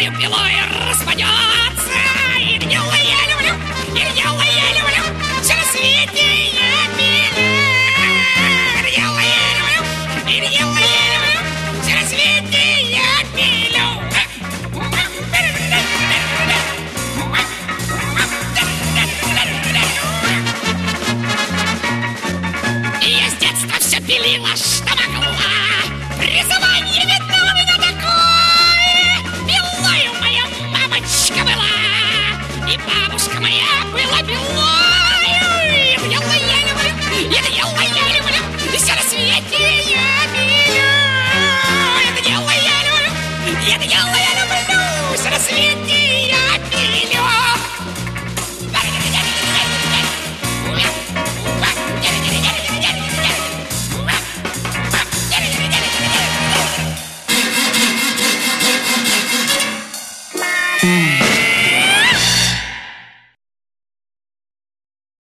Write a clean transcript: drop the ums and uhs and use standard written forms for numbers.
пилою, пилою распадется. И дело я люблю, и дело я люблю, все на свете я пилю. И дело я люблю, и дело я люблю, все на свете я пилю. И я с детства все пилила, что могла. Призвание видно у меня такое. Пилою моя мамочка была, и бабушка моя была пилою. И дело я люблю, это дело я люблю, и все на свете я пилю. Это дело я люблю, это дело я люблю, все на свете я пилю. Mm.